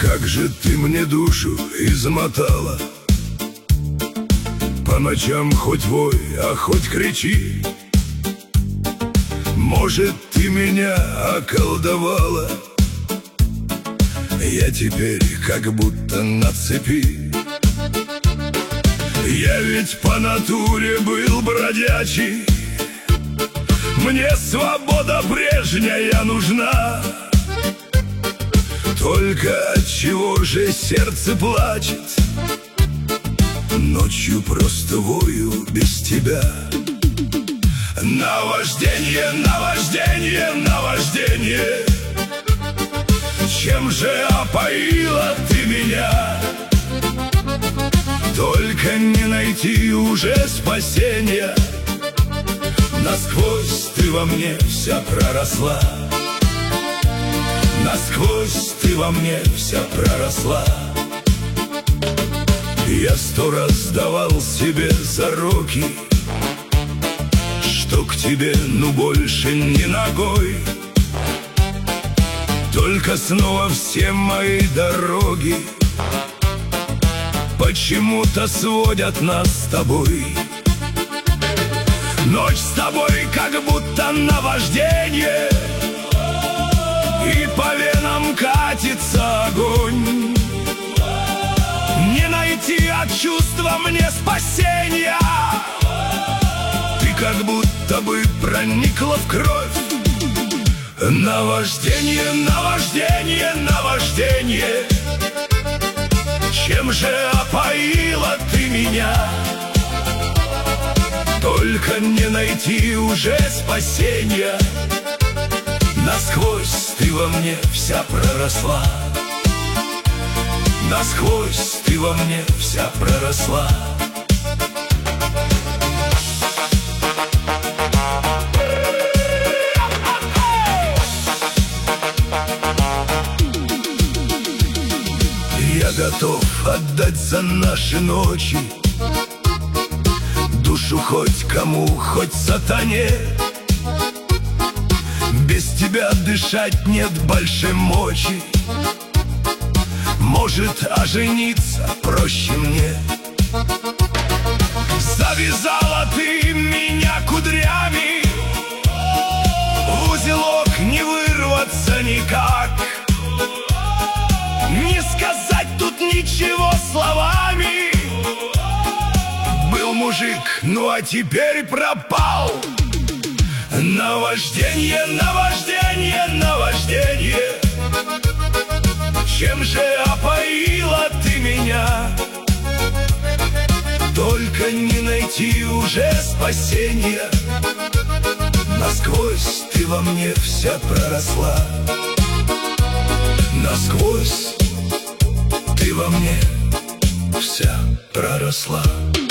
Как же ты мне душу измотала. По ночам хоть вой, а хоть кричи. Может, ты меня околдовала. Я теперь как будто на цепи. Я ведь по натуре был бродячий. Мне свобода прежняя нужна. Только отчего же сердце плачет? Ночью просто вою без тебя. Наваждение, наваждение, наваждение. Чем же опоила ты меня? Только не найти уже спасения. Насквозь ты во мне вся проросла. Насквозь ты во мне вся проросла. Я 100 раз давал себе зароки, что к тебе ну больше ни ногой. Только снова все мои дороги почему-то сводят нас с тобой. Ночь с тобой как будто наваждение, и по венам катится огонь. Не найти от чувства мне спасения. Ты как будто бы проникла в кровь. Наваждение, наваждение, наваждение. Чем же опоила ты меня? Только не найти уже спасения. Насквозь ты во мне вся проросла. Насквозь ты во мне вся проросла. Я готов отдать за наши ночи душу хоть кому, хоть сатане. Без тебя дышать нет больше мочи. Может, ожениться проще мне. Завязала ты меня кудрями, в узелок не вырваться никак. Не сказать тут ничего словами. Был мужик, ну а теперь пропал. Наваждение, наваждение, наваждение. Чем же опоила ты меня? Только не найти уже спасения. Насквозь ты во мне вся проросла. Насквозь ты во мне вся проросла.